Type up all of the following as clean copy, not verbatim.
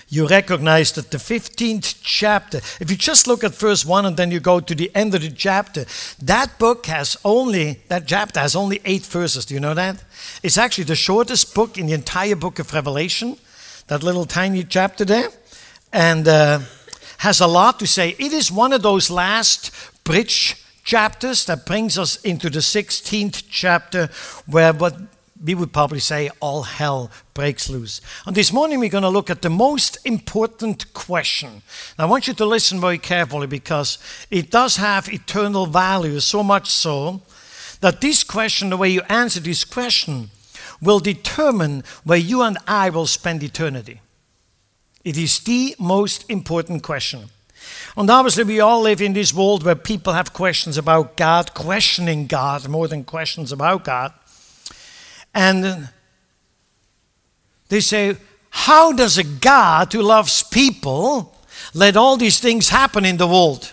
you recognize that the 15th chapter, if you just look at verse 1 and then you go to the end of the chapter, that chapter has only 8 verses. Do you know that? It's actually the shortest book in the entire book of Revelation, that little tiny chapter there, and has a lot to say. It is one of those last bridge chapters that brings us into the 16th chapter, where what we would probably say all hell breaks loose. And this morning we're going to look at the most important question. Now, I want you to listen very carefully, because it does have eternal value, so much so that this question, the way you answer this question, will determine where you and I will spend eternity. It is the most important question. And obviously we all live in this world where people have questions about God, questioning God more than questions about God. And they say, how does a God who loves people let all these things happen in the world?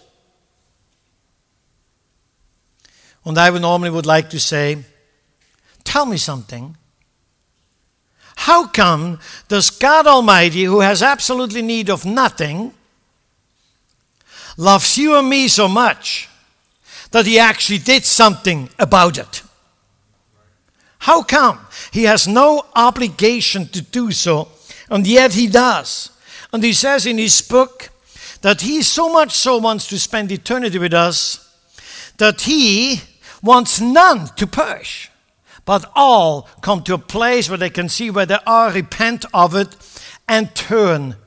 And I normally would like to say, tell me something. How come does God Almighty, who has absolutely need of nothing, loves you and me so much that he actually did something about it? How come? He has no obligation to do so, and yet he does. And he says in his book that he so much so wants to spend eternity with us that he wants none to perish, but all come to a place where they can see where they are, repent of it, and turn.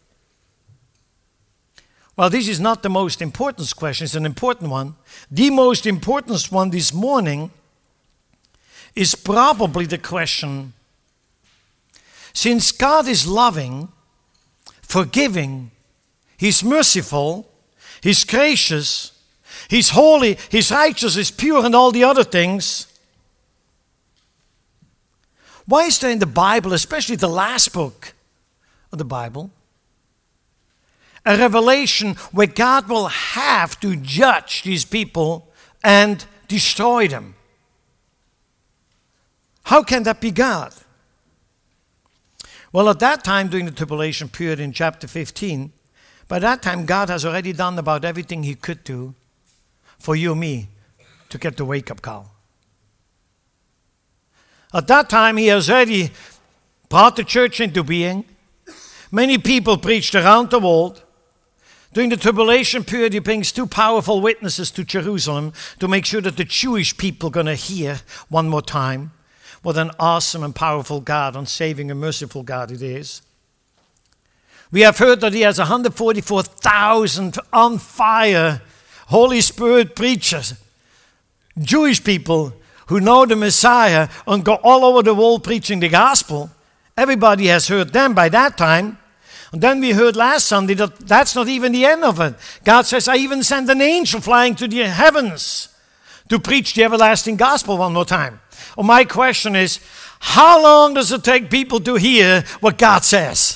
Well, this is not the most important question. It's an important one. The most important one this morning is probably the question, since God is loving, forgiving, He's merciful, He's gracious, He's holy, He's righteous, He's pure, and all the other things, why is there in the Bible, especially the last book of the Bible, a revelation where God will have to judge these people and destroy them? How can that be God? Well, at that time, during the tribulation period in chapter 15, by that time, God has already done about everything He could do for you and me to get the wake-up call. At that time, He has already brought the church into being. Many people preached around the world. During the tribulation period, He brings 2 powerful witnesses to Jerusalem to make sure that the Jewish people are going to hear one more time what an awesome and powerful God and saving and merciful God it is. We have heard that He has 144,000 on fire Holy Spirit preachers, Jewish people who know the Messiah and go all over the world preaching the gospel. Everybody has heard them by that time. And then we heard last Sunday that that's not even the end of it. God says, I even sent an angel flying to the heavens to preach the everlasting gospel one more time. Well, my question is, how long does it take people to hear what God says?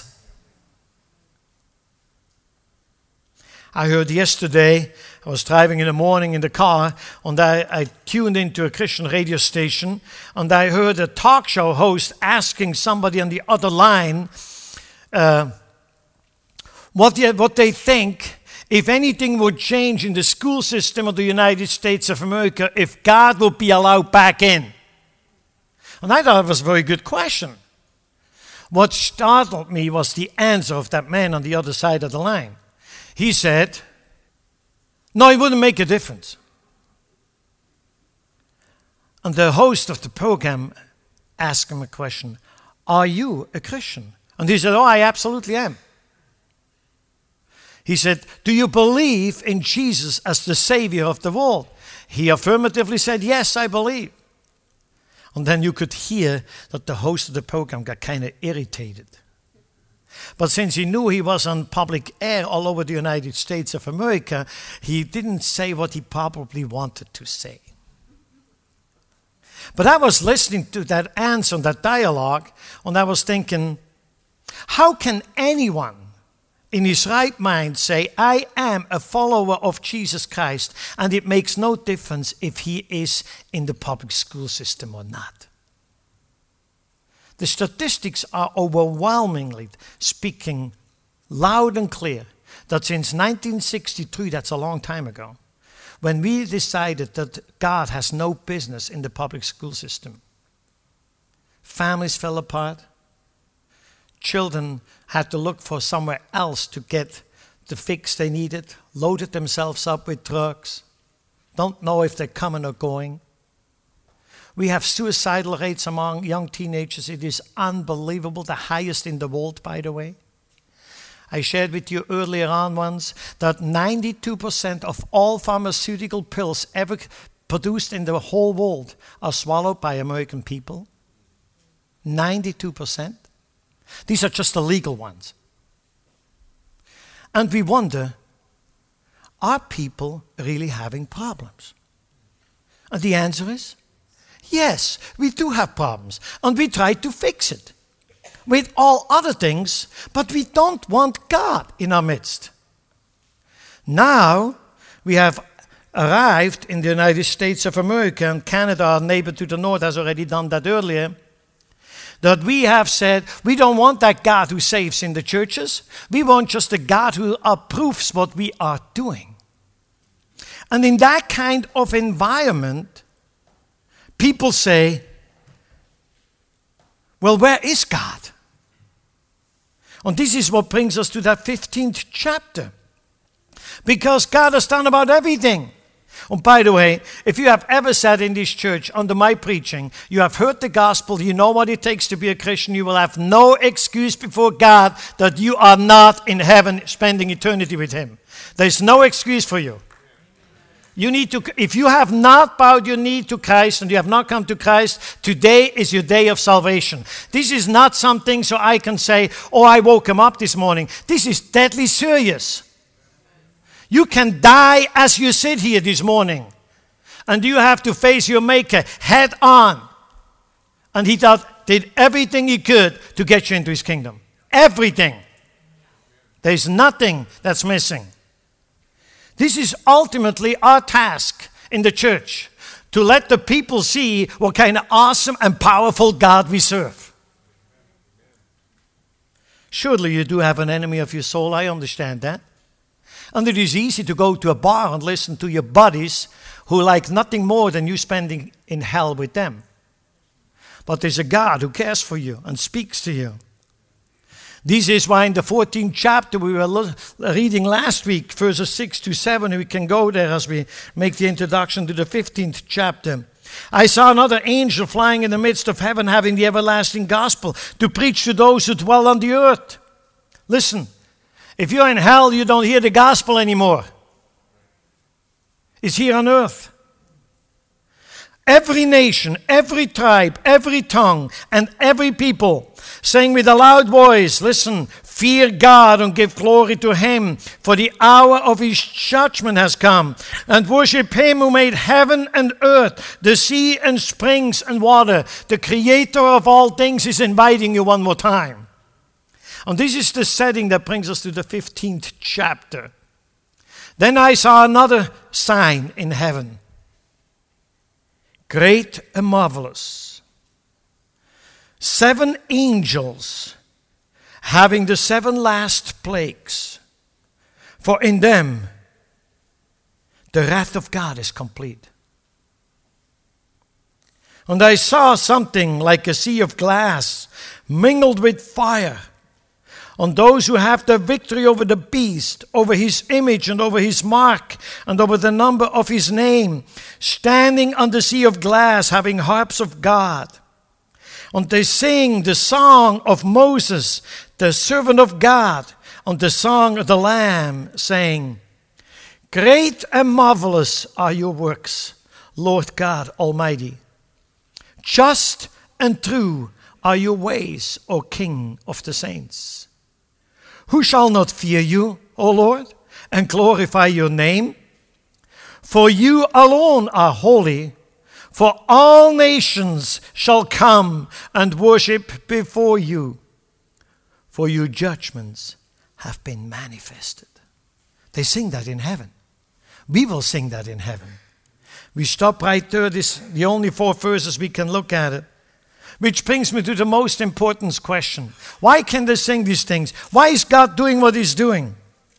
I heard yesterday, I was driving in the morning in the car, and I tuned into a Christian radio station, and I heard a talk show host asking somebody on the other line what they think, if anything would change in the school system of the United States of America, if God would be allowed back in. And I thought it was a very good question. What startled me was the answer of that man on the other side of the line. He said, no, it wouldn't make a difference. And the host of the program asked him a question, are you a Christian? And he said, oh, I absolutely am. He said, do you believe in Jesus as the Savior of the world? He affirmatively said, yes, I believe. And then you could hear that the host of the program got kind of irritated. But since he knew he was on public air all over the United States of America, he didn't say what he probably wanted to say. But I was listening to that answer, that dialogue, and I was thinking, how can anyone in his right mind say, I am a follower of Jesus Christ, and it makes no difference if he is in the public school system or not? The statistics are overwhelmingly speaking loud and clear, that since 1963, that's a long time ago, when we decided that God has no business in the public school system, families fell apart. Children had to look for somewhere else to get the fix they needed, loaded themselves up with drugs, don't know if they're coming or going. We have suicidal rates among young teenagers. It is unbelievable, the highest in the world, by the way. I shared with you earlier on once that 92% of all pharmaceutical pills ever produced in the whole world are swallowed by American people. 92%. These are just the legal ones. And we wonder, are people really having problems? And the answer is, yes, we do have problems. And we try to fix it with all other things, but we don't want God in our midst. Now, we have arrived in the United States of America, and Canada, our neighbor to the north, has already done that earlier, that we have said, we don't want that God who saves in the churches. We want just a God who approves what we are doing. And in that kind of environment, people say, well, where is God? And this is what brings us to that 15th chapter. Because God has done about everything. And by the way, if you have ever sat in this church under my preaching, you have heard the gospel, you know what it takes to be a Christian, you will have no excuse before God that you are not in heaven spending eternity with Him. There's no excuse for you. You need to, if you have not bowed your knee to Christ and you have not come to Christ, today is your day of salvation. This is not something so I can say, oh, I woke him up this morning. This is deadly serious. You can die as you sit here this morning. And you have to face your Maker head on. And He did everything He could to get you into His kingdom. Everything. There's nothing that's missing. This is ultimately our task in the church, to let the people see what kind of awesome and powerful God we serve. Surely you do have an enemy of your soul, I understand that. And it is easy to go to a bar and listen to your buddies who like nothing more than you spending in hell with them. But there's a God who cares for you and speaks to you. This is why in the 14th chapter we were reading last week, verses 6 to 7, we can go there as we make the introduction to the 15th chapter. I saw another angel flying in the midst of heaven, having the everlasting gospel to preach to those who dwell on the earth. Listen, if you're in hell, you don't hear the gospel anymore. It's here on earth. Every nation, every tribe, every tongue, and every people, saying with a loud voice, listen, fear God and give glory to Him, for the hour of His judgment has come, and worship Him who made heaven and earth, the sea and springs and water. The Creator of all things is inviting you one more time. And this is the setting that brings us to the 15th chapter. Then I saw another sign in heaven, great and marvelous. 7 angels having the 7 last plagues, for in them the wrath of God is complete. And I saw something like a sea of glass mingled with fire, on those who have the victory over the beast, over his image and over his mark, and over the number of his name, standing on the sea of glass, having harps of God. And they sing the song of Moses, the servant of God, and the song of the Lamb, saying, great and marvelous are your works, Lord God Almighty. Just and true are your ways, O King of the saints. Who shall not fear you, O Lord, and glorify your name? For you alone are holy, for all nations shall come and worship before you, for your judgments have been manifested. They sing that in heaven. We will sing that in heaven. We stop right there. This the only 4 verses we can look at it. Which brings me to the most important question. Why can they sing these things? Why is God doing what he's doing?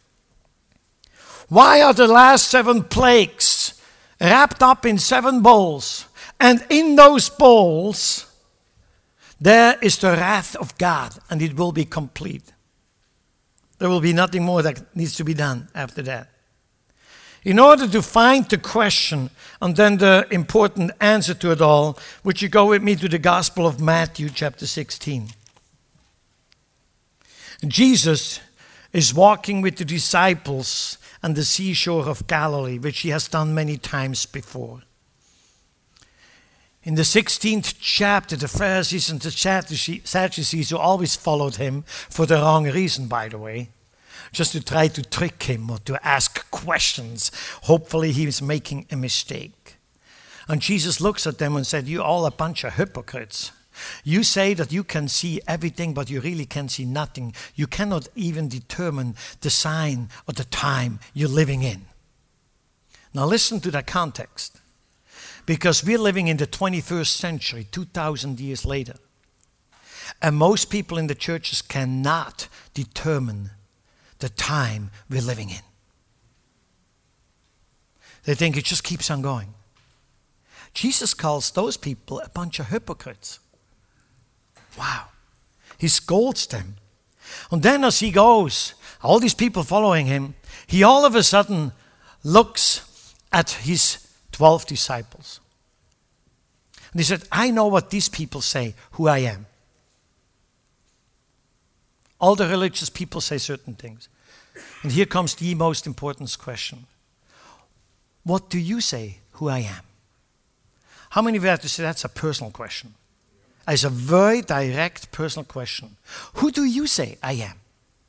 Why are the last 7 plagues wrapped up in 7 bowls? And in those bowls, there is the wrath of God, and it will be complete. There will be nothing more that needs to be done after that. In order to find the question and then the important answer to it all, would you go with me to the Gospel of Matthew chapter 16? Jesus is walking with the disciples on the seashore of Galilee, which he has done many times before. In the 16th chapter, the Pharisees and the Sadducees, who always followed him for the wrong reason, by the way, just to try to trick him or to ask questions. Hopefully he was making a mistake. And Jesus looks at them and said, "You all a bunch of hypocrites. You say that you can see everything, but you really can see nothing. You cannot even determine the sign or the time you're living in." Now listen to that context. Because we're living in the 21st century, 2,000 years later. And most people in the churches cannot determine the time we're living in. They think it just keeps on going. Jesus calls those people a bunch of hypocrites. Wow. He scolds them. And then as he goes, all these people following him, he all of a sudden looks at his 12 disciples. And he said, "I know what these people say, who I am." All the religious people say certain things. And here comes the most important question. What do you say who I am? How many of you have to say that's a personal question? It's a very direct personal question. Who do you say I am?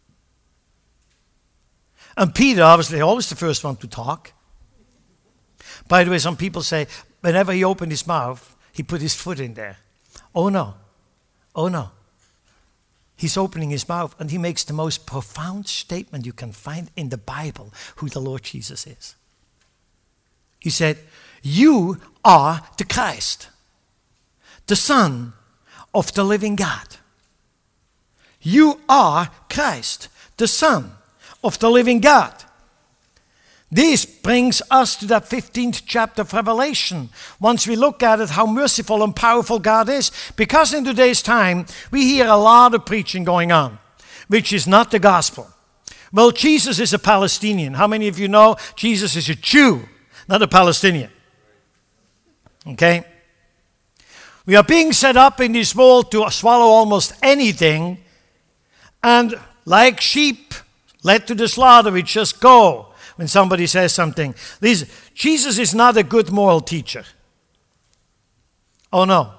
And Peter, obviously, always the first one to talk. By the way, some people say whenever he opened his mouth, he put his foot in there. Oh no. Oh no. He's opening his mouth and he makes the most profound statement you can find in the Bible who the Lord Jesus is. He said, "You are the Christ, the Son of the living God." You are Christ, the Son of the living God. This brings us to that 15th chapter of Revelation. Once we look at it, how merciful and powerful God is. Because in today's time, we hear a lot of preaching going on, which is not the gospel. Well, Jesus is a Palestinian. How many of you know Jesus is a Jew, not a Palestinian? Okay? We are being set up in this world to swallow almost anything. And like sheep led to the slaughter, we just go. When somebody says something. Jesus is not a good moral teacher. Oh no.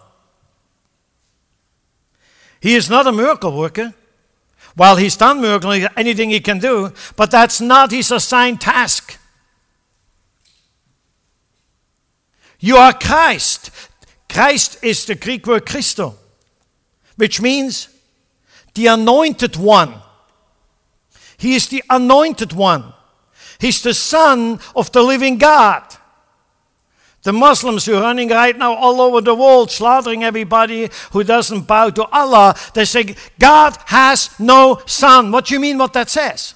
He is not a miracle worker. While he's done miracles, anything he can do, but that's not his assigned task. You are Christ. Christ is the Greek word Christo, which means the anointed one. He is the anointed one. He's the Son of the living God. The Muslims who are running right now all over the world, slaughtering everybody who doesn't bow to Allah, they say, God has no son. What do you mean what that says?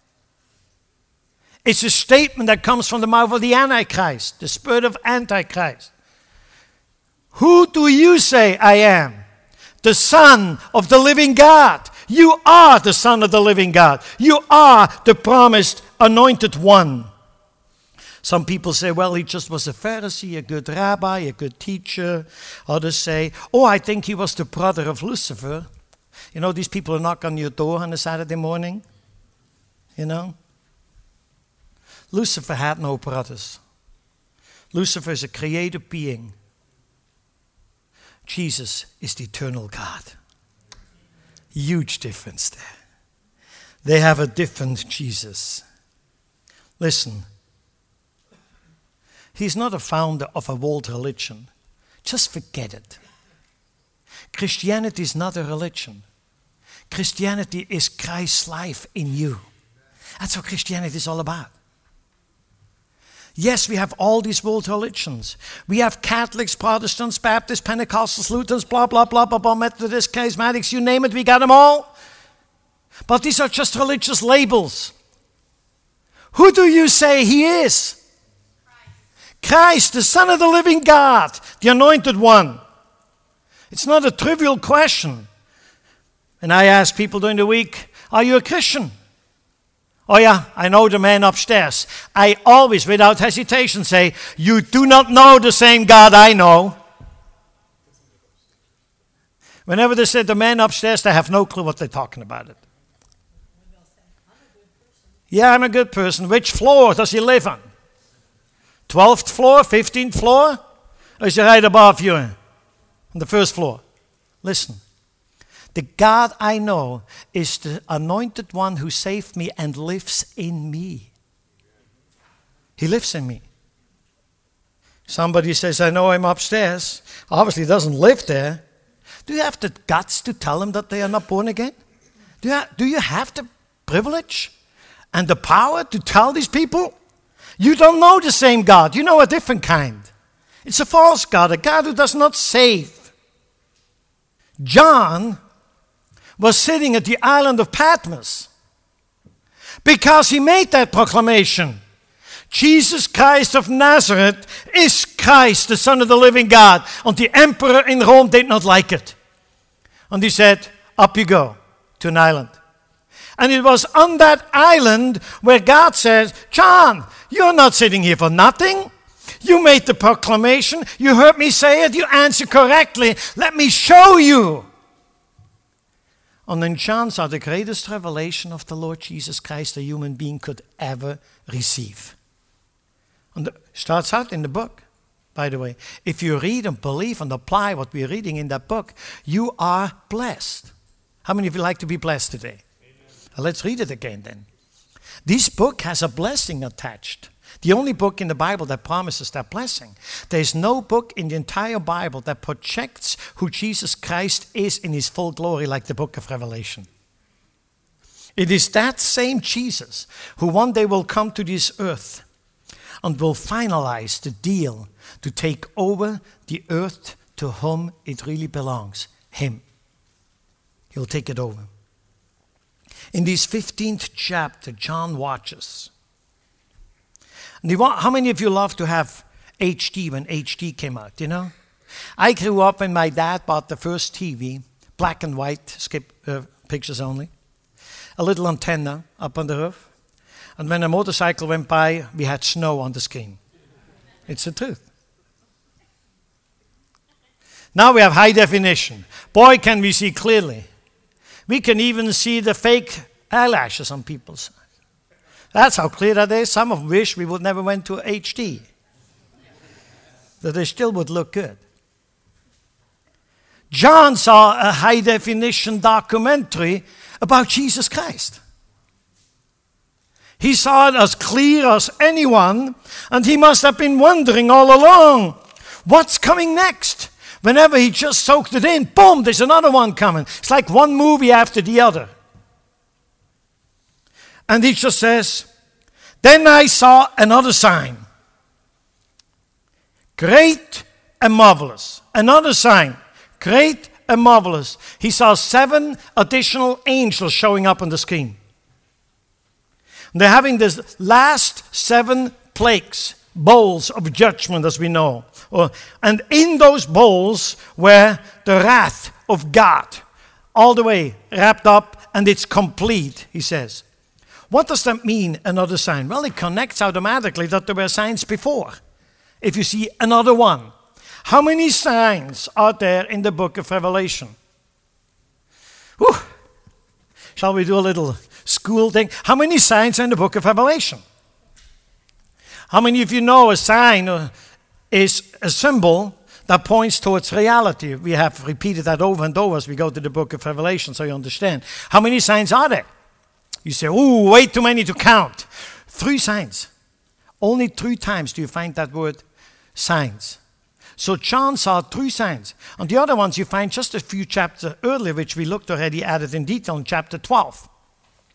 It's a statement that comes from the mouth of the Antichrist, the spirit of Antichrist. Who do you say I am? The Son of the living God. You are the Son of the living God. You are the promised anointed one. Some people say, well, he just was a Pharisee, a good rabbi, a good teacher. Others say, oh, I think he was the brother of Lucifer. You know, these people who knock on your door on a Saturday morning. You know? Lucifer had no brothers. Lucifer is a created being. Jesus is the eternal God. Huge difference there. They have a different Jesus. Listen. He's not a founder of a world religion. Just forget it. Christianity is not a religion. Christianity is Christ's life in you. That's what Christianity is all about. Yes, we have all these world religions. We have Catholics, Protestants, Baptists, Pentecostals, Lutherans, blah, blah, blah, blah, blah, Methodists, Charismatics, you name it, we got them all. But these are just religious labels. Who do you say he is? Christ, the Son of the living God, the Anointed One. It's not a trivial question. And I ask people during the week, are you a Christian? Oh yeah, I know the man upstairs. I always, without hesitation, say, you do not know the same God I know. Whenever they say the man upstairs, they have no clue what they're talking about. It. Yeah, I'm a good person. Which floor does he live on? 12th floor, 15th floor? Or is he right above you on the first floor? Listen. The God I know is the Anointed One who saved me and lives in me. He lives in me. Somebody says, I know him upstairs. Obviously he doesn't live there. Do you have the guts to tell them that they are not born again? Do you have the privilege and the power to tell these people? You don't know the same God. You know a different kind. It's a false God, a God who does not save. John was sitting at the island of Patmos because he made that proclamation. Jesus Christ of Nazareth is Christ, the Son of the living God. And the emperor in Rome did not like it. And he said, up you go to an island. And it was on that island where God says, John, you're not sitting here for nothing. You made the proclamation. You heard me say it. You answered correctly. Let me show you. And then John saw the greatest revelation of the Lord Jesus Christ a human being could ever receive. And it starts out in the book, by the way. If you read and believe and apply what we're reading in that book, you are blessed. How many of you like to be blessed today? Well, let's read it again then. This book has a blessing attached. The only book in the Bible that promises that blessing. There is no book in the entire Bible that projects who Jesus Christ is in his full glory like the book of Revelation. It is that same Jesus who one day will come to this earth and will finalize the deal to take over the earth to whom it really belongs, him. He'll take it over. In this 15th chapter, John watches. How many of you love to have HD when HD came out, you know? I grew up when my dad bought the first TV, black and white, skip pictures only. A little antenna up on the roof. And when a motorcycle went by, we had snow on the screen. It's the truth. Now we have high definition. Boy, can we see clearly. We can even see the fake eyelashes on people's eyes. That's how clear that is. Some of them wish we would never went to HD. That they still would look good. John saw a high-definition documentary about Jesus Christ. He saw it as clear as anyone, and he must have been wondering all along, what's coming next? Whenever he just soaked it in, boom, there's another one coming. It's like one movie after the other. And he just says, then I saw another sign. Great and marvelous. Another sign. Great and marvelous. He saw 7 additional angels showing up on the screen. And they're having this last 7 plagues, bowls of judgment as we know. And in those bowls were the wrath of God. All the way wrapped up, and it's complete, he says. What does that mean, another sign? Well, it connects automatically that there were signs before. If you see another one. How many signs are there in the book of Revelation? Whew. Shall we do a little school thing? How many signs are in the book of Revelation? How many of you know a sign is a symbol that points towards reality? We have repeated that over and over as we go to the book of Revelation, so you understand. How many signs are there? You say, ooh, way too many to count. 3 signs. Only 3 times do you find that word signs. So John saw 3 signs. And the other ones you find just a few chapters earlier, which we looked already at it in detail in chapter 12.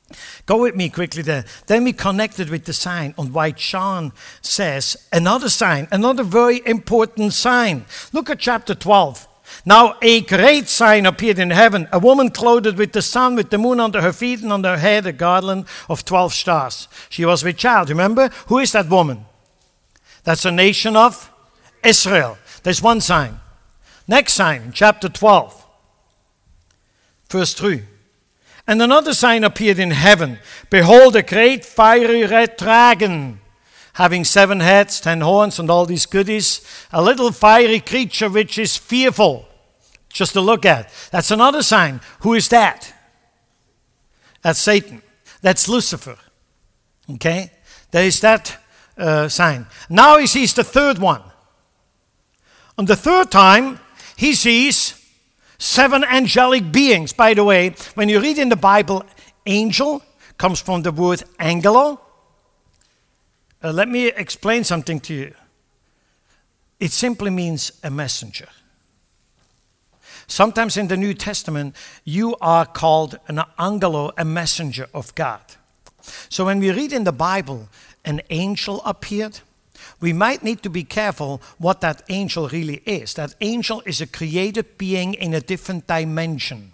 Go with me quickly there. Then we connected with the sign on why John says another sign, another very important sign. Look at chapter 12. Now a great sign appeared in heaven, a woman clothed with the sun, with the moon under her feet, and on her head a garland of 12 stars. She was with child. Remember? Who is that woman? That's a nation of Israel. There's one sign. Next sign, chapter 12, verse 3. And another sign appeared in heaven. Behold, a great fiery red dragon, having 7 heads, 10 horns, and all these goodies. A little fiery creature which is fearful, just to look at. That's another sign. Who is that? That's Satan. That's Lucifer. Okay? There is that sign. Now he sees the third one. On the third time, he sees 7 angelic beings. By the way, when you read in the Bible, angel comes from the word angelo. Let me explain something to you. It simply means a messenger. Sometimes in the New Testament, you are called an angelo, a messenger of God. So when we read in the Bible, an angel appeared, we might need to be careful what that angel really is. That angel is a created being in a different dimension.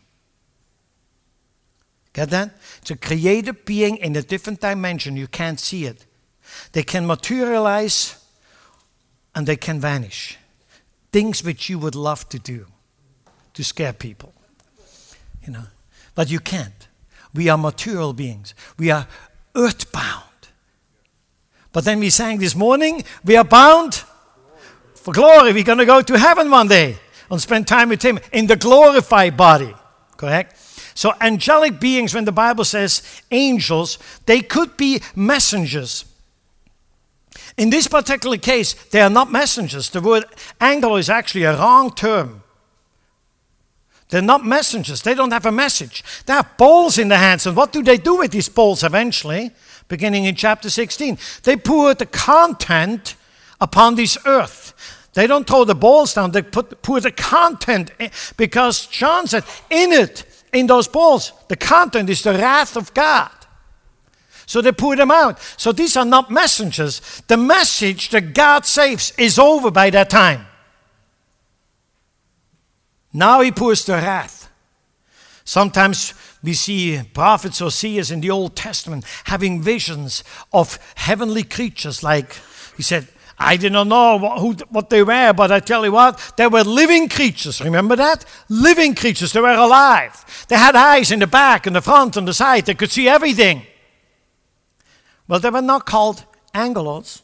Get that? It's a created being in a different dimension. You can't see it. They can materialize and they can vanish. Things which you would love to do, to scare people. You know, but you can't. We are material beings. We are earthbound. But then we sang this morning, we are bound for glory. We're going to go to heaven one day and spend time with Him in the glorified body. Correct? So angelic beings, when the Bible says angels, they could be messengers. In this particular case, they are not messengers. The word angel is actually a wrong term. They're not messengers. They don't have a message. They have bowls in their hands. And what do they do with these bowls eventually? Beginning in chapter 16. They pour the content upon this earth. They don't throw the bowls down. They pour the content in, because John said, in those bowls, the content is the wrath of God. So they pour them out. So these are not messengers. The message that God saves is over by that time. Now He pours the wrath. Sometimes we see prophets or seers in the Old Testament having visions of heavenly creatures, like he said, I did not know what they were, but I tell you what, they were living creatures. Remember that? Living creatures. They were alive. They had eyes in the back, in the front, on the side. They could see everything. Well, they were not called angelos.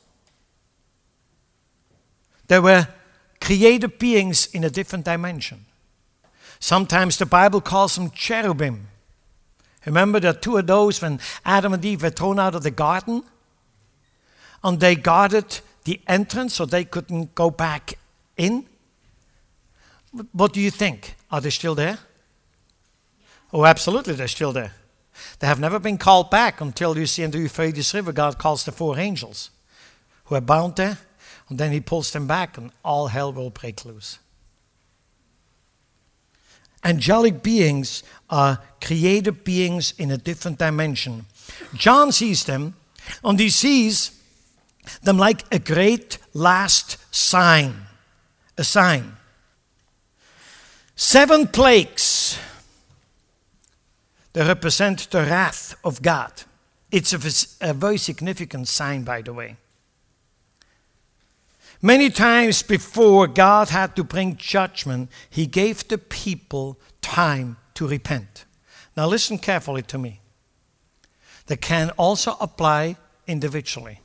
They were created beings in a different dimension. Sometimes the Bible calls them cherubim. Remember, there are 2 of those when Adam and Eve were thrown out of the garden, and they guarded the entrance so they couldn't go back in. What do you think? Are they still there? Oh, absolutely, they're still there. They have never been called back until you see in the Euphrates River, God calls the 4 angels who are bound there, and then He pulls them back, and all hell will break loose. Angelic beings are created beings in a different dimension. John sees them, and he sees them like a great last sign. A sign. 7 plagues. They represent the wrath of God. It's a very significant sign, by the way. Many times before God had to bring judgment, He gave the people time to repent. Now listen carefully to me. That can also apply individually.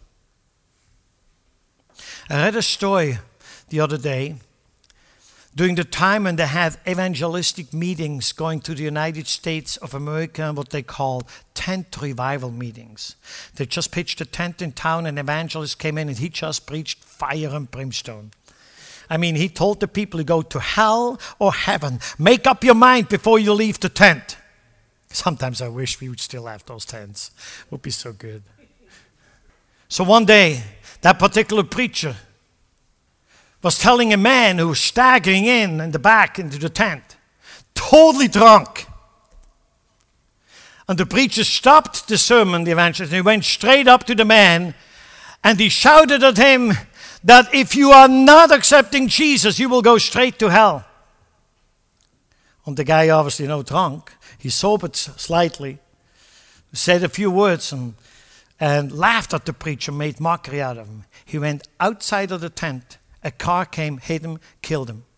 I read a story the other day during the time when they had evangelistic meetings going to the United States of America and what they call tent revival meetings. They just pitched a tent in town, and an evangelist came in and he just preached fire and brimstone. I mean, he told the people to go to hell or heaven. Make up your mind before you leave the tent. Sometimes I wish we would still have those tents. It would be so good. So one day, that particular preacher was telling a man who was staggering in the back into the tent, totally drunk. And the preacher stopped the sermon, the evangelist, and he went straight up to the man and he shouted at him that if you are not accepting Jesus, you will go straight to hell. And the guy, obviously no drunk, he sobered slightly, said a few words and laughed at the preacher, made mockery out of him. He went outside of the tent. A car came, hit him, killed him.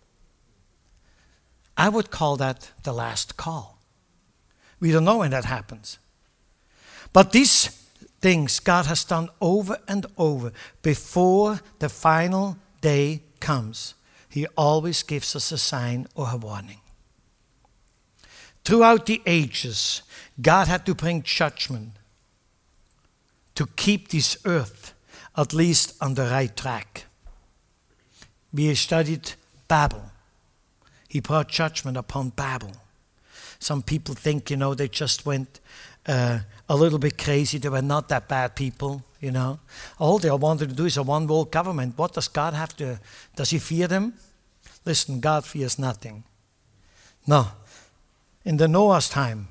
I would call that the last call. We don't know when that happens. But these things God has done over and over before the final day comes. He always gives us a sign or a warning. Throughout the ages, God had to bring judgment to keep this earth at least on the right track. We studied Babel. He brought judgment upon Babel. Some people think, they just went a little bit crazy. They were not that bad people, All they wanted to do is a one world government. What does God have to, does he fear them? Listen, God fears nothing. No. In the Noah's time,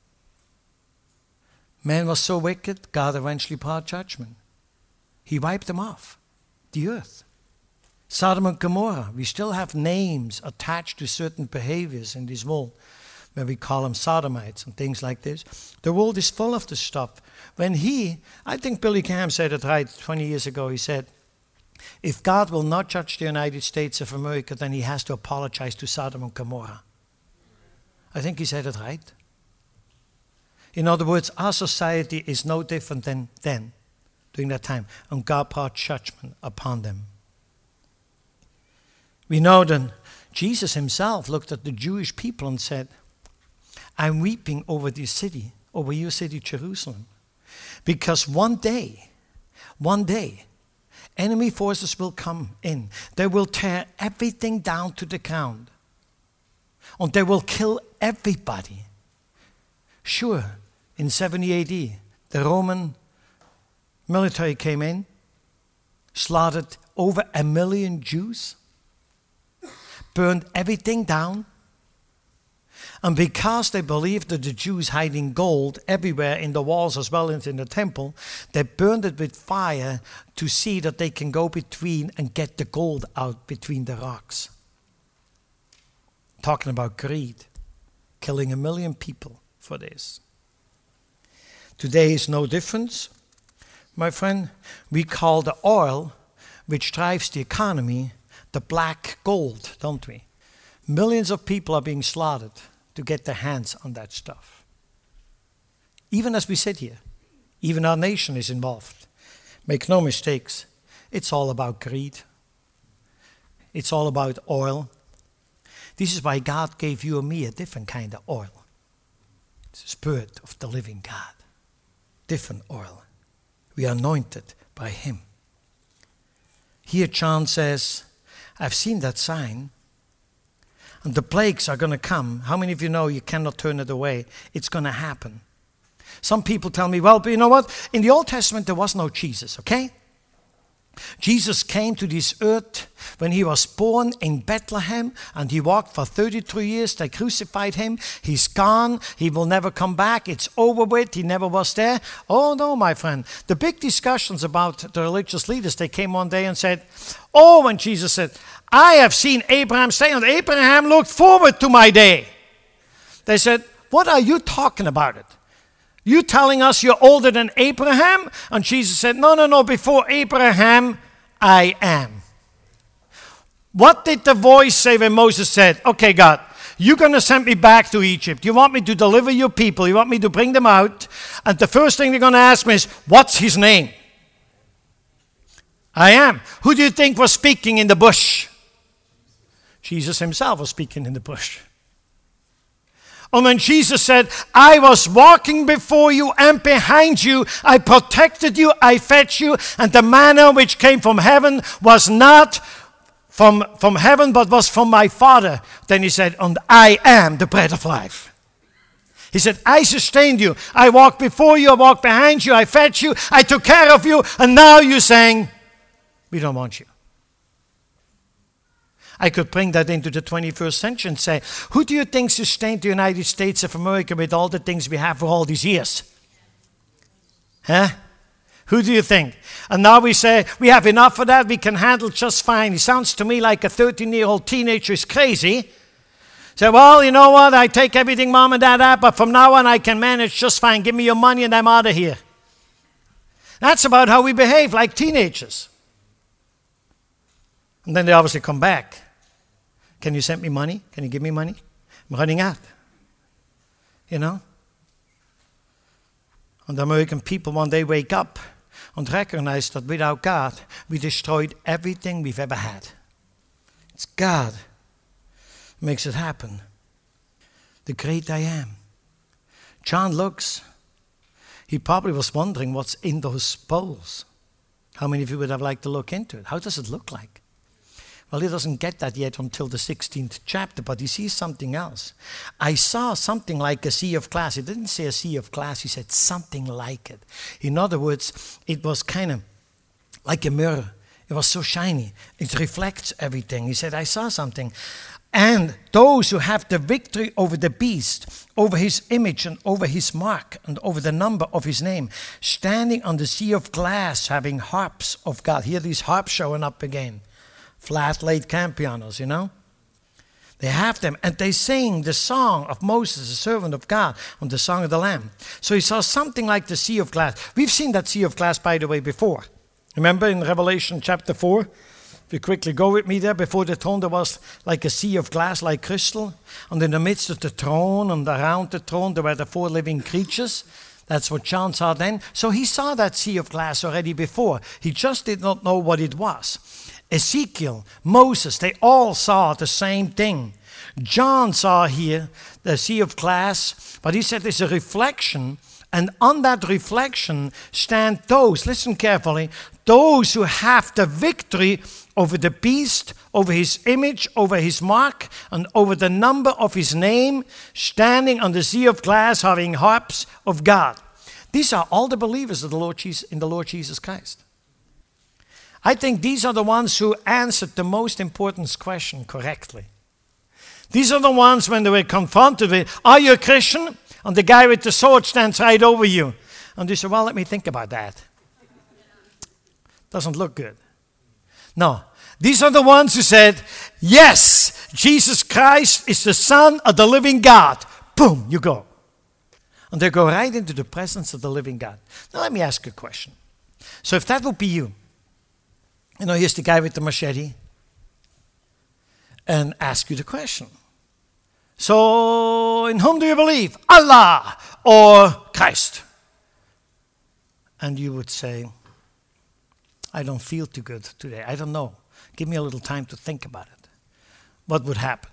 man was so wicked, God eventually brought judgment. He wiped them off, the earth. Sodom and Gomorrah, we still have names attached to certain behaviors in this world, where we call them sodomites and things like this. The world is full of this stuff. I think Billy Graham said it right 20 years ago, he said, if God will not judge the United States of America, then he has to apologize to Sodom and Gomorrah. I think he said it right. In other words, our society is no different than then, during that time, and God brought judgment upon them. We know that Jesus himself looked at the Jewish people and said, I'm weeping over this city, over your city, Jerusalem, because one day, enemy forces will come in. They will tear everything down to the ground. And they will kill everybody. Sure, in 70 AD, the Roman military came in, slaughtered over 1 million Jews, burned everything down. And because they believed that the Jews hiding gold everywhere in the walls as well as in the temple, they burned it with fire to see that they can go between and get the gold out between the rocks. Talking about greed, killing 1 million people for this. Today is no difference. My friend, we call the oil which drives the economy the black gold, don't we? Millions of people are being slaughtered to get their hands on that stuff. Even as we sit here, even our nation is involved. Make no mistakes, it's all about greed. It's all about oil. This is why God gave you and me a different kind of oil. It's the Spirit of the living God. Different oil. We are anointed by him. Here John says, I've seen that sign. And the plagues are going to come. How many of you know you cannot turn it away? It's going to happen. Some people tell me, well, but you know what? In the Old Testament, there was no Jesus, okay? Jesus came to this earth when he was born in Bethlehem, and he walked for 33 years. They crucified him. He's gone. He will never come back. It's over with. He never was there. Oh no, my friend. The big discussions about the religious leaders, they came one day and said, oh, when Jesus said, I have seen Abraham's day, and Abraham looked forward to my day. They said, what are you talking about it? You telling us you're older than Abraham? And Jesus said, no, before Abraham, I am. What did the voice say when Moses said, okay, God, you're going to send me back to Egypt. You want me to deliver your people. You want me to bring them out. And the first thing they're going to ask me is, what's his name? I am. Who do you think was speaking in the bush? Jesus himself was speaking in the bush. And when Jesus said, I was walking before you and behind you, I protected you, I fed you, and the manna which came from heaven was not from heaven, but was from my Father. Then he said, and I am the bread of life. He said, I sustained you. I walked before you, I walked behind you, I fed you, I took care of you, and now you're saying, we don't want you. I could bring that into the 21st century and say, who do you think sustained the United States of America with all the things we have for all these years? Huh? Who do you think? And now we say, we have enough of that, we can handle just fine. It sounds to me like a 13-year-old teenager is crazy. Say, well, you know what, I take everything mom and dad have, but from now on I can manage just fine. Give me your money and I'm out of here. That's about how we behave, like teenagers. And then they obviously come back. Can you send me money? Can you give me money? I'm running out. You know? And the American people one day wake up and recognize that without God, we destroyed everything we've ever had. It's God who makes it happen. The great I am. John looks. He probably was wondering what's in those bowls. How many of you would have liked to look into it? How does it look like? Well, he doesn't get that yet until the 16th chapter, but he sees something else. I saw something like a sea of glass. He didn't say a sea of glass, he said something like it. In other words, it was kind of like a mirror. It was so shiny. It reflects everything. He said, I saw something. And those who have the victory over the beast, over his image and over his mark and over the number of his name, standing on the sea of glass, having harps of God. Here these harps showing up again. Flat-laid campianos, you know. They have them, and they sing the song of Moses, the servant of God, and the song of the Lamb. So he saw something like the sea of glass. We've seen that sea of glass, by the way, before. Remember in Revelation chapter 4? If you quickly go with me there, before the throne there was like a sea of glass, like crystal. And in the midst of the throne and around the throne there were the 4 living creatures. That's what John saw then. So he saw that sea of glass already before. He just did not know what it was. Ezekiel, Moses, they all saw the same thing. John saw here the sea of glass, but he said it's a reflection, and on that reflection stand those, listen carefully, those who have the victory over the beast, over his image, over his mark, and over the number of his name, standing on the sea of glass, having harps of God. These are all the believers of the Lord Jesus, in the Lord Jesus Christ. I think these are the ones who answered the most important question correctly. These are the ones when they were confronted with, are you a Christian? And the guy with the sword stands right over you. And they say, well, let me think about that. Doesn't look good. No, these are the ones who said, yes, Jesus Christ is the Son of the living God. Boom, you go. And they go right into the presence of the living God. Now let me ask you a question. So if that would be you, you know, here's the guy with the machete, and ask you the question. So, in whom do you believe? Allah or Christ? And you would say, I don't feel too good today. I don't know. Give me a little time to think about it. What would happen?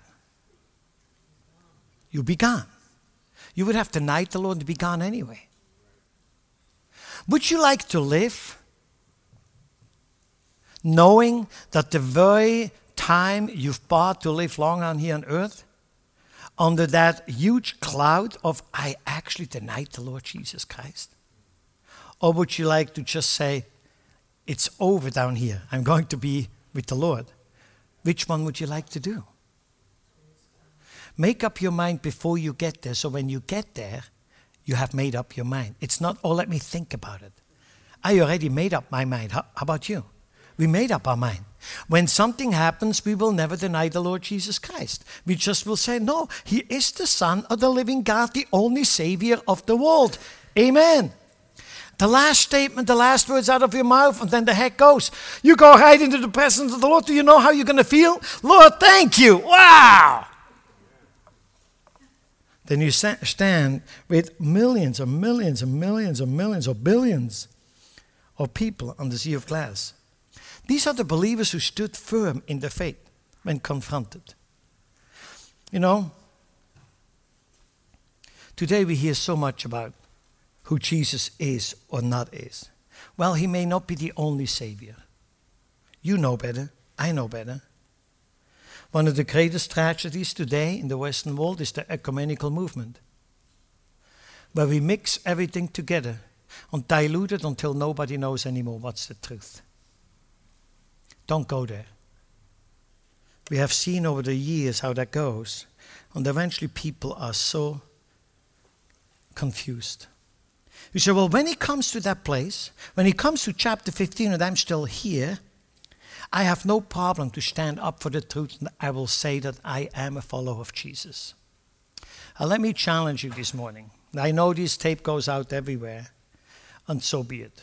You'd be gone. You would have denied the Lord to be gone anyway. Would you like to live knowing that the very time you've bought to live long on here on earth, under that huge cloud of, I actually denied the Lord Jesus Christ? Or would you like to just say, it's over down here, I'm going to be with the Lord? Which one would you like to do? Make up your mind before you get there, so when you get there, you have made up your mind. It's not, oh, let me think about it. I already made up my mind. How about you? We made up our mind. When something happens, we will never deny the Lord Jesus Christ. We just will say, no, he is the Son of the living God, the only Savior of the world. Amen. The last statement, the last words out of your mouth, and then the heck goes. You go right into the presence of the Lord. Do you know how you're going to feel? Lord, thank you. Wow. Then you stand with millions and millions and millions and millions or billions of people on the sea of glass. These are the believers who stood firm in the faith when confronted. You know, today we hear so much about who Jesus is or not is. Well, he may not be the only Savior. You know better. I know better. One of the greatest tragedies today in the Western world is the ecumenical movement, where we mix everything together and dilute it until nobody knows anymore what's the truth. Don't go there. We have seen over the years how that goes. And eventually people are so confused. You say, well, when he comes to that place, when he comes to chapter 15 and I'm still here, I have no problem to stand up for the truth and I will say that I am a follower of Jesus. Let me challenge you this morning. I know this tape goes out everywhere, and so be it.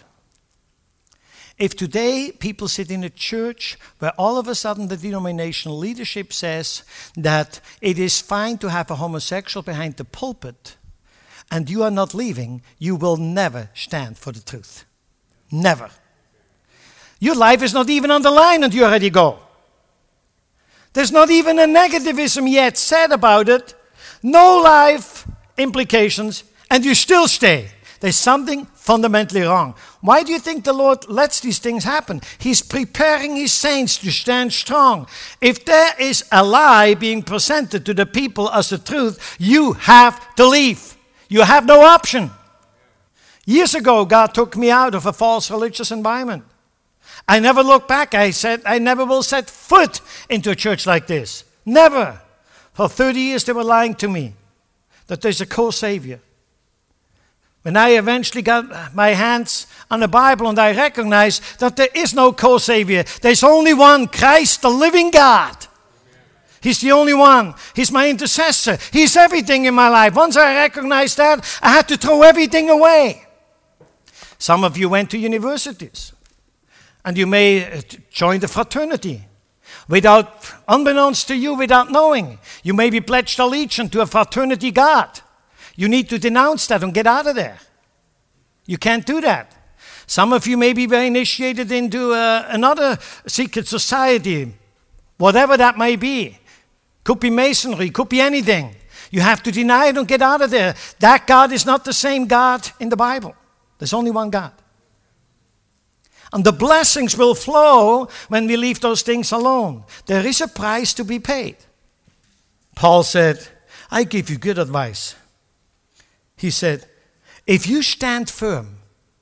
If today people sit in a church where all of a sudden the denominational leadership says that it is fine to have a homosexual behind the pulpit and you are not leaving, you will never stand for the truth. Never. Your life is not even on the line and you already go. There's not even a negativism yet said about it. No life implications and you still stay. There's something fundamentally wrong. Why do you think the Lord lets these things happen? He's preparing his saints to stand strong. If there is a lie being presented to the people as the truth, you have to leave. You have no option. Years ago, God took me out of a false religious environment. I never looked back. I said, I never will set foot into a church like this. Never. For 30 years, they were lying to me that there's a co-savior. When I eventually got my hands on the Bible and I recognized that there is no co-savior. There's only one, Christ, the living God. He's the only one. He's my intercessor. He's everything in my life. Once I recognized that, I had to throw everything away. Some of you went to universities. And you may join the fraternity. Unbeknownst to you, without knowing. You may be pledged allegiance to a fraternity God. You need to denounce that and get out of there. You can't do that. Some of you may be very initiated into another secret society, whatever that may be. Could be masonry, could be anything. You have to deny it and get out of there. That God is not the same God in the Bible. There's only one God. And the blessings will flow when we leave those things alone. There is a price to be paid. Paul said, I give you good advice. He said, if you stand firm,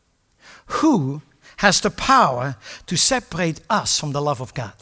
who has the power to separate us from the love of God?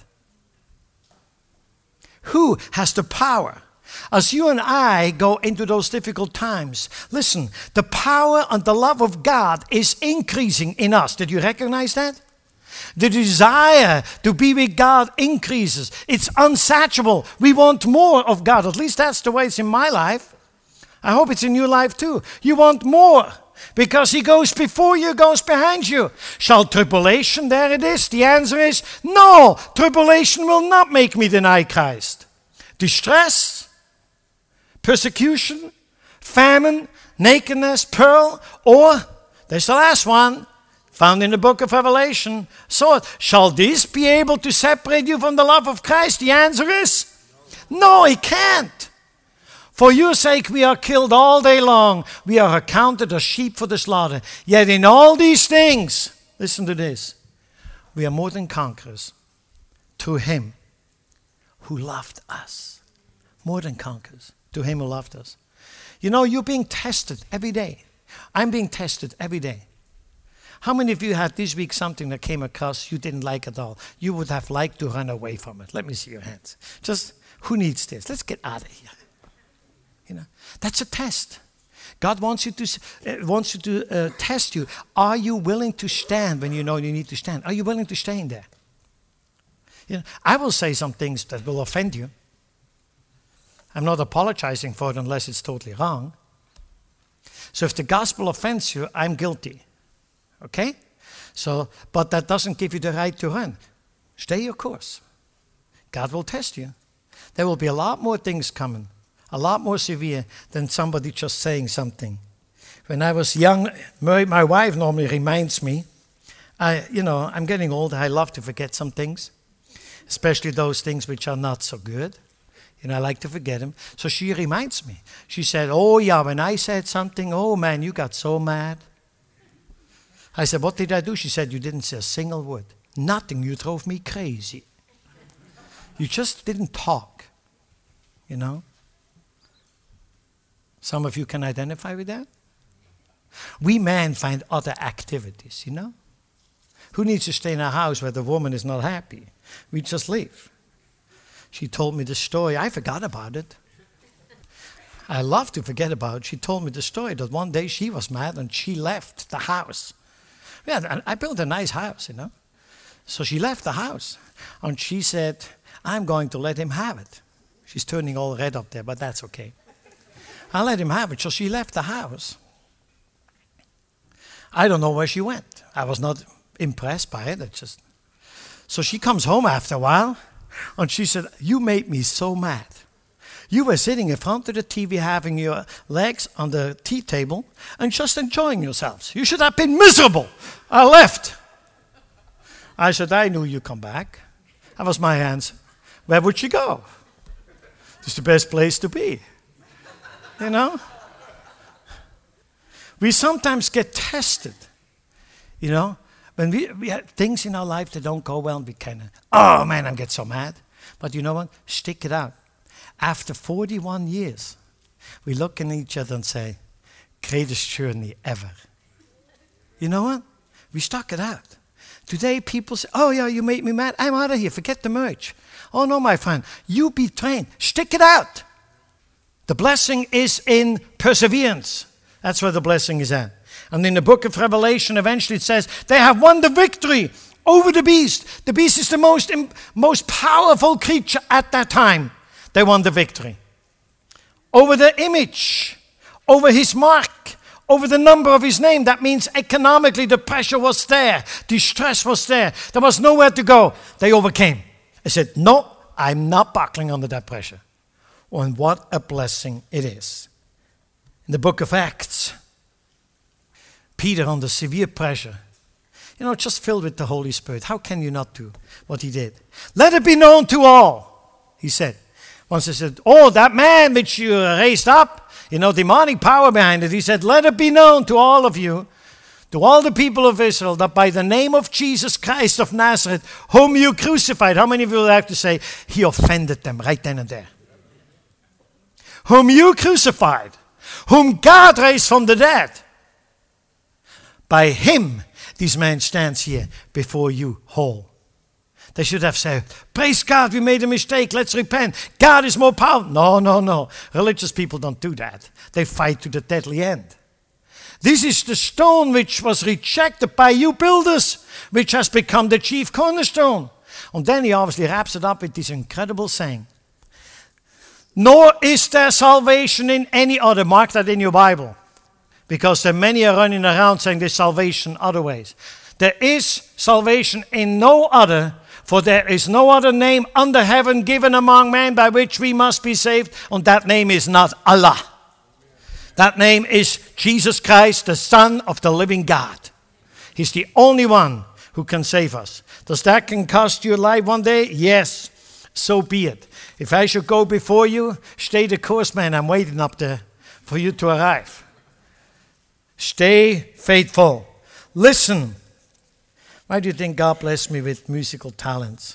Who has the power? As you and I go into those difficult times, listen, the power and the love of God is increasing in us. Did you recognize that? The desire to be with God increases. It's unsatiable. We want more of God. At least that's the way it's in my life. I hope it's in your life too. You want more because he goes before you, goes behind you. Shall tribulation, there it is. The answer is no. Tribulation will not make me deny Christ. Distress, persecution, famine, nakedness, peril, or there's the last one, found in the book of Revelation. So, shall this be able to separate you from the love of Christ? The answer is no, it can't. For your sake we are killed all day long. We are accounted as sheep for the slaughter. Yet in all these things, listen to this, we are more than conquerors through him who loved us. More than conquerors to him who loved us. You know, you're being tested every day. I'm being tested every day. How many of you had this week something that came across you didn't like at all? You would have liked to run away from it. Let me see your hands. Just, who needs this? Let's get out of here. You know, that's a test. God wants you to test you. Are you willing to stand when you know you need to stand? Are you willing to stay in there? You know, I will say some things that will offend you. I'm not apologizing for it unless it's totally wrong. So if the gospel offends you, I'm guilty. Okay? So, but that doesn't give you the right to run. Stay your course. God will test you. There will be a lot more things coming. A lot more severe than somebody just saying something. When I was young, my wife normally reminds me, I'm getting older, I love to forget some things, especially those things which are not so good. I like to forget them. So she reminds me. She said, oh yeah, when I said something, oh man, you got so mad. I said, what did I do? She said, you didn't say a single word. Nothing, you drove me crazy. You just didn't talk, Some of you can identify with that. We men find other activities, Who needs to stay in a house where the woman is not happy? We just leave. She told me the story. I forgot about it. I love to forget about it. She told me the story that one day she was mad and she left the house. Yeah, and I built a nice house, you know. So she left the house and she said, I'm going to let him have it. She's turning all red up there, but that's okay. I'll let him have it. So she left the house. I don't know where she went. I was not impressed by it. So she comes home after a while and she said, you made me so mad. You were sitting in front of the TV having your legs on the tea table and just enjoying yourselves. You should have been miserable. I left. I said, I knew you'd come back. That was my answer. Where would she go? It's the best place to be. You know? We sometimes get tested. You know? When we have things in our life that don't go well, and we kind of, oh man, I get so mad. But you know what? Stick it out. After 41 years, we look at each other and say, greatest journey ever. You know what? We stuck it out. Today people say, oh yeah, you made me mad. I'm out of here. Forget the merch. Oh no, my friend. You be trained. Stick it out. The blessing is in perseverance. That's where the blessing is at. And in the book of Revelation, eventually it says, they have won the victory over the beast. The beast is the most powerful creature at that time. They won the victory. Over the image, over his mark, over the number of his name. That means economically the pressure was there. The stress was there. There was nowhere to go. They overcame. I said, no, I'm not buckling under that pressure. And what a blessing it is. In the book of Acts, Peter under severe pressure, you know, just filled with the Holy Spirit. How can you not do what he did? Let it be known to all, he said. Once he said, oh, that man which you raised up, you know, demonic power behind it. He said, let it be known to all of you, to all the people of Israel, that by the name of Jesus Christ of Nazareth, whom you crucified. How many of you would like to say, he offended them right then and there? Whom you crucified, whom God raised from the dead. By him, this man stands here before you whole. They should have said, praise God, we made a mistake, let's repent. God is more powerful. No. Religious people don't do that. They fight to the deadly end. This is the stone which was rejected by you builders, which has become the chief cornerstone. And then he obviously wraps it up with this incredible saying. Nor is there salvation in any other. Mark that in your Bible. Because there are many are running around saying there's salvation other ways. There is salvation in no other, for there is no other name under heaven given among men by which we must be saved. And that name is not Allah. That name is Jesus Christ, the Son of the living God. He's the only one who can save us. Does that can cost your life one day? Yes, so be it. If I should go before you, stay the course, man. I'm waiting up there for you to arrive. Stay faithful. Listen. Why do you think God blessed me with musical talents?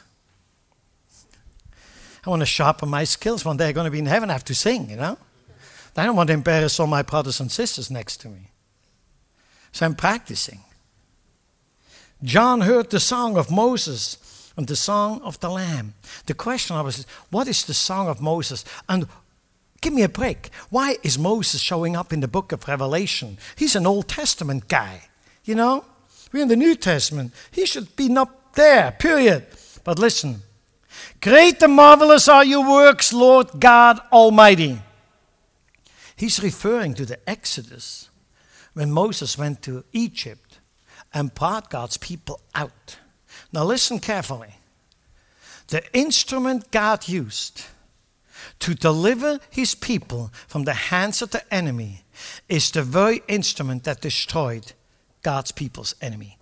I want to sharpen my skills. One day I'm going to be in heaven, I have to sing, you know. I don't want to embarrass all my brothers and sisters next to me. So I'm practicing. John heard the song of Moses and the song of the Lamb. The question always is, what is the song of Moses? And give me a break. Why is Moses showing up in the book of Revelation? He's an Old Testament guy, you know. We're in the New Testament. He should be not there, period. But listen. Great and marvelous are your works, Lord God Almighty. He's referring to the Exodus when Moses went to Egypt and brought God's people out. Now listen carefully. The instrument God used to deliver his people from the hands of the enemy is the very instrument that destroyed God's people's enemy.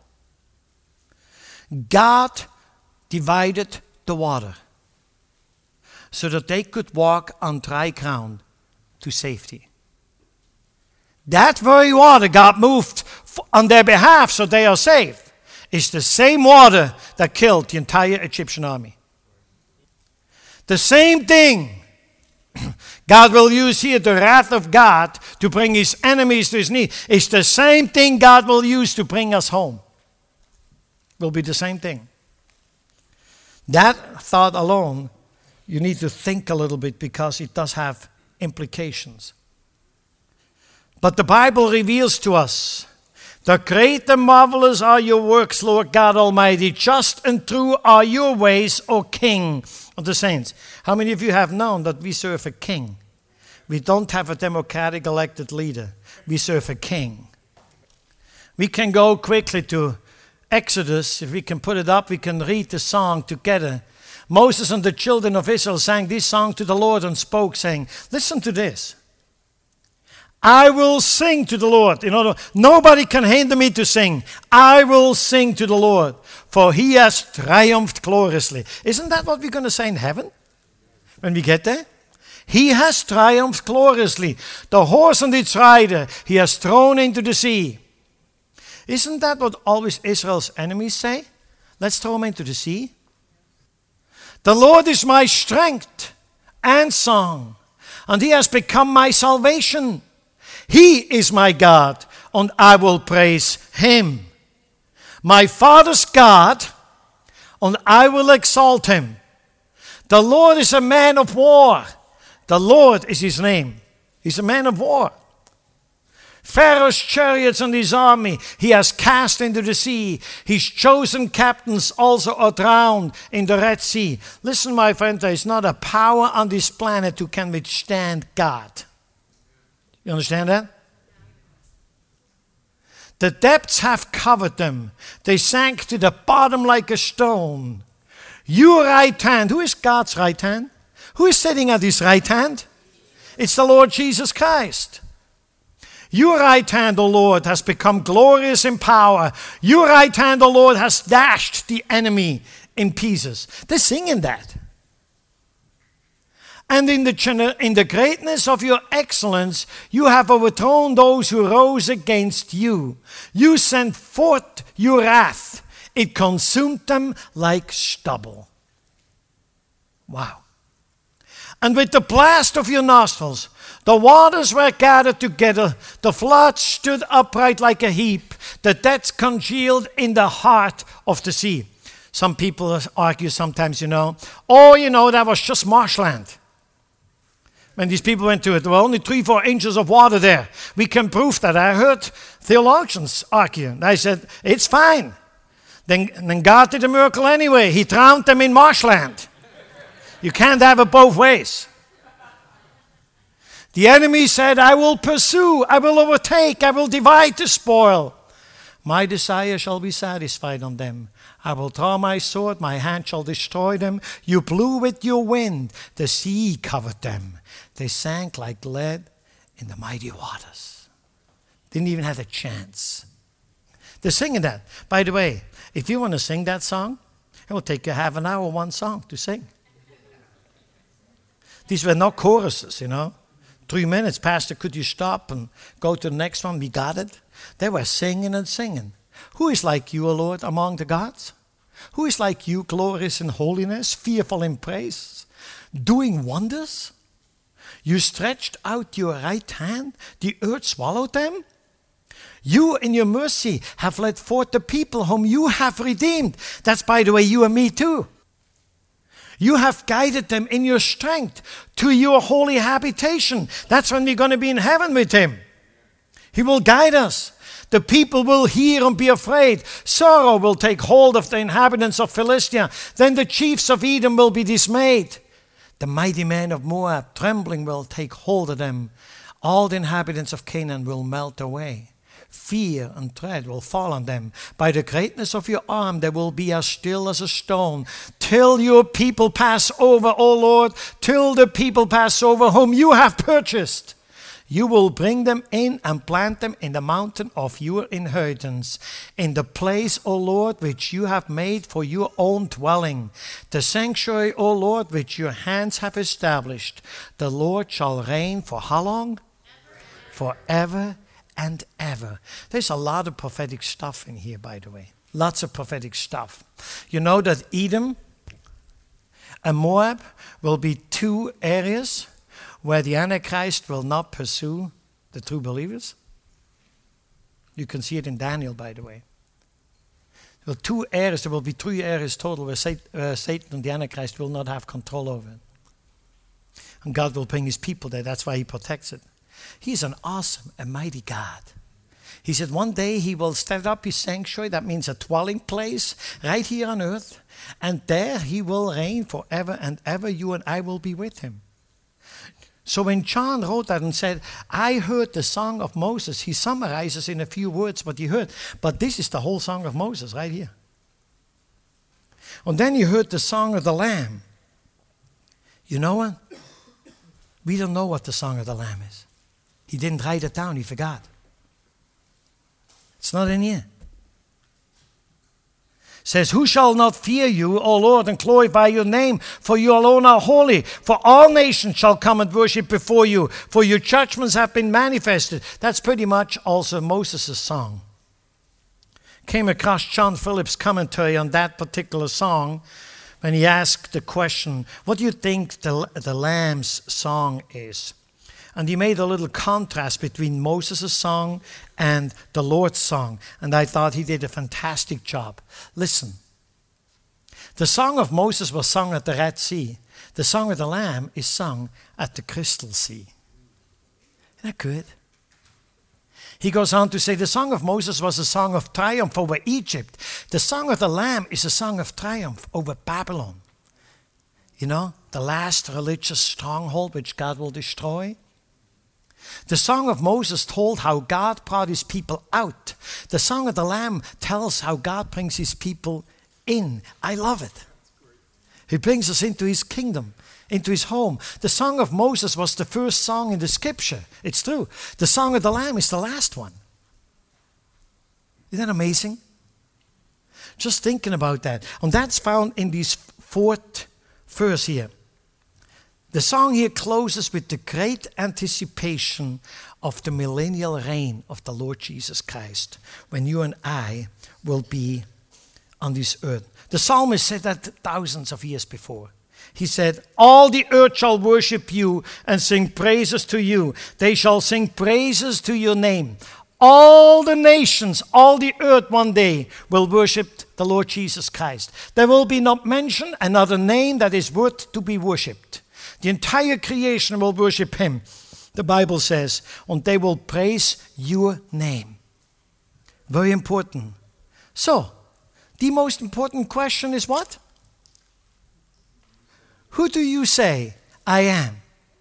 God divided the water so that they could walk on dry ground to safety. That very water God moved on their behalf so they are saved. Is the same water that killed the entire Egyptian army. The same thing God will use here, the wrath of God, to bring his enemies to his knee. It's the same thing God will use to bring us home. Will be the same thing. That thought alone you need to think a little bit because it does have implications. But the Bible reveals to us, the great and marvelous are your works, Lord God Almighty. Just and true are your ways, O King of the saints. How many of you have known that we serve a king? We don't have a democratic elected leader. We serve a king. We can go quickly to Exodus. If we can put it up, we can read the song together. Moses and the children of Israel sang this song to the Lord and spoke, saying, listen to this. I will sing to the Lord. In other words, nobody can hinder me to sing. I will sing to the Lord, for he has triumphed gloriously. Isn't that what we're going to say in heaven when we get there? He has triumphed gloriously. The horse and its rider he has thrown into the sea. Isn't that what always Israel's enemies say? Let's throw him into the sea. The Lord is my strength and song, and he has become my salvation. He is my God, and I will praise him. My father's God, and I will exalt him. The Lord is a man of war. The Lord is his name. He's a man of war. Pharaoh's chariots and his army he has cast into the sea. His chosen captains also are drowned in the Red Sea. Listen, my friend, there is not a power on this planet who can withstand God. You understand that? The depths have covered them. They sank to the bottom like a stone. Your right hand, who is God's right hand? Who is sitting at his right hand? It's the Lord Jesus Christ. Your right hand, O Lord, has become glorious in power. Your right hand, O Lord, has dashed the enemy in pieces. They're singing that. And in the greatness of your excellence, you have overthrown those who rose against you. You sent forth your wrath. It consumed them like stubble. Wow. And with the blast of your nostrils, the waters were gathered together. The flood stood upright like a heap. The depths congealed in the heart of the sea. Some people argue sometimes, that was just marshland. When these people went to it, there were only 3-4 inches of water there. We can prove that. I heard theologians argue. And I said, it's fine. Then God did a miracle anyway. He drowned them in marshland. You can't have it both ways. The enemy said, I will pursue, I will overtake, I will divide the spoil. My desire shall be satisfied on them. I will draw my sword, my hand shall destroy them. You blew with your wind, the sea covered them. They sank like lead in the mighty waters. Didn't even have a chance. They're singing that. By the way, if you want to sing that song, it will take you half an hour, one song to sing. These were not choruses, 3 minutes, Pastor, could you stop and go to the next one? We got it. They were singing and singing. Who is like you, O Lord, among the gods? Who is like you, glorious in holiness, fearful in praise, doing wonders? You stretched out your right hand, the earth swallowed them. You, in your mercy, have led forth the people whom you have redeemed. That's, by the way, you and me too. You have guided them in your strength to your holy habitation. That's when we're going to be in heaven with him. He will guide us. The people will hear and be afraid. Sorrow will take hold of the inhabitants of Philistia. Then the chiefs of Edom will be dismayed. The mighty men of Moab, trembling, will take hold of them. All the inhabitants of Canaan will melt away. Fear and dread will fall on them. By the greatness of your arm, they will be as still as a stone. Till your people pass over, O Lord, till the people pass over whom you have purchased. You will bring them in and plant them in the mountain of your inheritance, in the place, O Lord, which you have made for your own dwelling, the sanctuary, O Lord, which your hands have established. The Lord shall reign for how long? Forever and ever. There's a lot of prophetic stuff in here, by the way. Lots of prophetic stuff. You know that Edom and Moab will be 2 areas where the Antichrist will not pursue the true believers. You can see it in Daniel, by the way. There will be 3 areas total where Satan and the Antichrist will not have control over it. And God will bring his people there. That's why he protects it. He's an awesome and mighty God. He said one day he will set up his sanctuary. That means a dwelling place right here on earth. And there he will reign forever and ever. You and I will be with him. So when John wrote that and said, I heard the song of Moses, he summarizes in a few words what he heard. But this is the whole song of Moses right here. And then you heard the song of the Lamb. You know what? We don't know what the song of the Lamb is. He didn't write it down. He forgot. It's not in here. It says, who shall not fear you, O Lord, and glorify your name? For you alone are holy. For all nations shall come and worship before you. For your judgments have been manifested. That's pretty much also Moses' song. Came across John Phillips' commentary on that particular song when he asked the question, what do you think the Lamb's song is? And he made a little contrast between Moses' song and the Lord's song. And I thought he did a fantastic job. Listen, the song of Moses was sung at the Red Sea. The song of the Lamb is sung at the Crystal Sea. Isn't that good? He goes on to say the song of Moses was a song of triumph over Egypt. The song of the Lamb is a song of triumph over Babylon. You know, the last religious stronghold which God will destroy. The song of Moses told how God brought his people out. The song of the Lamb tells how God brings his people in. I love it. He brings us into his kingdom, into his home. The song of Moses was the first song in the scripture. It's true. The song of the Lamb is the last one. Isn't that amazing? Just thinking about that. And that's found in this fourth verse here. The song here closes with the great anticipation of the millennial reign of the Lord Jesus Christ, when you and I will be on this earth. The psalmist said that thousands of years before. He said, all the earth shall worship you and sing praises to you. They shall sing praises to your name. All the nations, all the earth one day will worship the Lord Jesus Christ. There will be not mentioned another name that is worth to be worshipped. The entire creation will worship him, the Bible says, and they will praise your name. Very important. So, the most important question is what? Who do you say I am?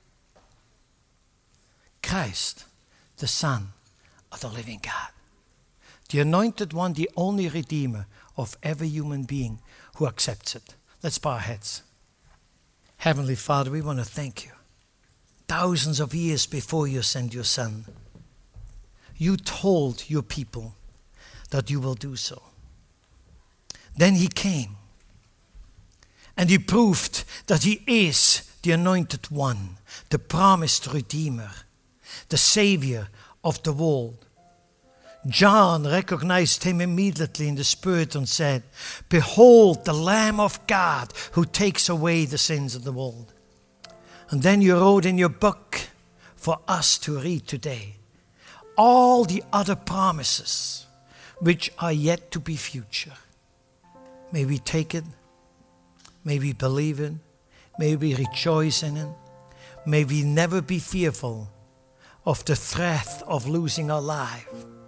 Christ, the Son of the living God. The anointed one, the only Redeemer of every human being who accepts it. Let's bow our heads. Heavenly Father, we want to thank you. Thousands of years before you sent your Son, you told your people that you will do so. Then he came and he proved that he is the anointed one, the promised Redeemer, the Savior of the world. John recognized him immediately in the Spirit and said, behold the Lamb of God who takes away the sins of the world. And then you wrote in your book for us to read today all the other promises which are yet to be future. May we take it. May we believe it. May we rejoice in it. May we never be fearful of the threat of losing our life.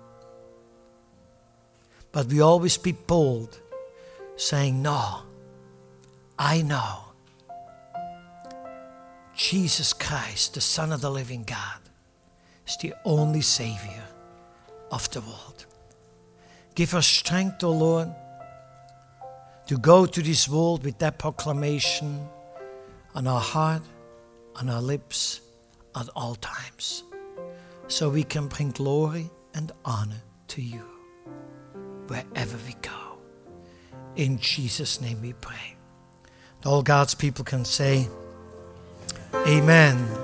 But we always be bold, saying, no, I know Jesus Christ, the Son of the living God, is the only Savior of the world. Give us strength, O Lord, to go to this world with that proclamation on our heart, on our lips, at all times, so we can bring glory and honor to you wherever we go. In Jesus' name we pray. All God's people can say, amen.